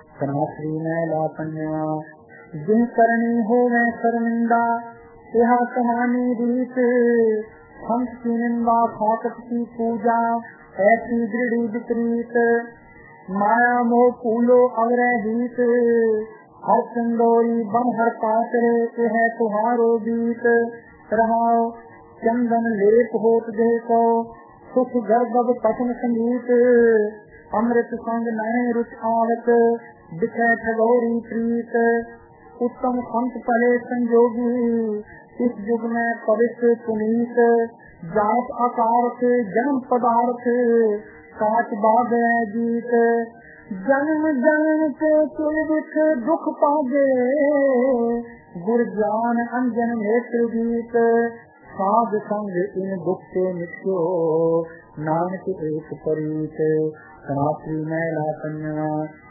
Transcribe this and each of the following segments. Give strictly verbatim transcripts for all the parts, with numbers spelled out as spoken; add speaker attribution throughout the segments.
Speaker 1: सनासरी मैला पंजवा जिन करनी हो मैं शर्मिंदा यह कहानी रीत संत की निंदा फाकत की पूजा ऐसी दृढ़ विपरीत माया मोह फूलो अवरहित हर चंदोरी बन हर पातरे यह तुहारो बीत रहाओ चंदन लेप होत देखो सुख गर्भ पठन संगीत अमृत संग नए रुच आवत दिखे ठगोरी प्रीत उत्तम संत पले संजोगी इस युग में पवित्र पुनीत जात आकार से जन्म पदार्थ काच बाग जीत जन्म जन्म के दुख दुख पागे गुर ज्ञान अंजन नेत्र गीत साध संग इन दुख से नित्यो नानक एक परीत सनातनी मैला कन्या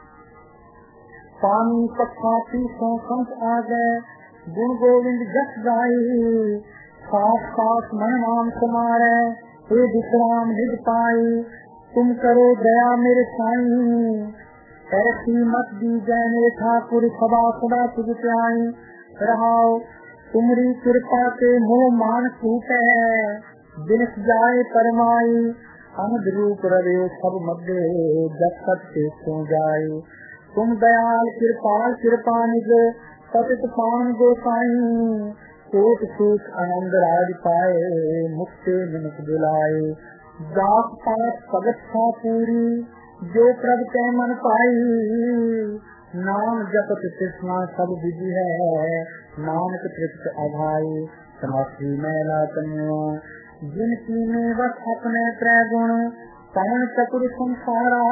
Speaker 1: पानी पक्का पीसों संत आ गए गुण गोविंद जस गाई सास सास मन नाम समारे हे विश्राम निज पाई तुम करो दया मेरे साईं ऐसी मत दी जय मेरे ठाकुर सदा सदा तुझ प्याई रहाओ तुमरी कृपा के मोह मान छूटे बिनस जाए परमाई अनद रूप रवे सब मध्य जब तक से सो जाए तुम दयाल कृपाल कृपा निज पतित पान गोसाई कोट सुख आनंद राज पाए मुक्ति मिनट बुलाए जात पात भगत था पूरी जो प्रभ के मन पाई नाम जपत कृष्णा सब विधि है नानक तृप्त अभाई सनातनी मैला कन्या जिनकी में बस अपने त्रय गुण पवन चतुर संसारा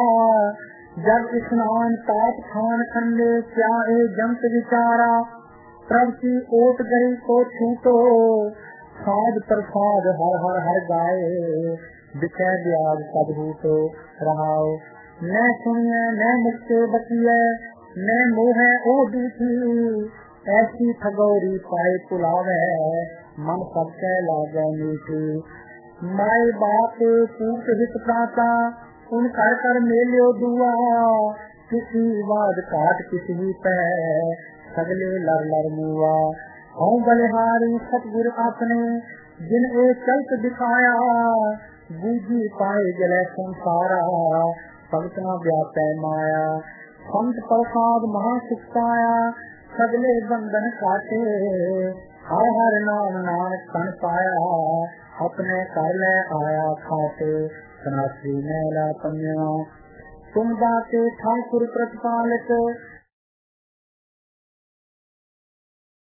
Speaker 1: जब स्नान पाप खान खंडे क्या ए जंत विचारा प्रभ की ओट गई को छूटो साध प्रसाद हर हर हर गाए विषय ब्याज सब रूटो रहाओ न सुनिए न मुझसे बचिए न मोह ओ दूठी ऐसी ठगोरी पाए पुलावे मन सबके लागे मीठी माए बाप पूत हित प्राता उन कर कर मेलियो दुआ किसी वाद काट किसी पे सगले लर लर मुआ हूँ बलिहारी सतगुरु अपने जिन एक चलत दिखाया बूझी पाए जले संसारा भगतना व्यापै माया संत प्रसाद महासुख पाया सगले बंधन काटे हर हर नाम नानक कन पाया अपने कर ले आया खाते सनातनी मैला कन्या तुम दाते ठाकुर प्रतिपालक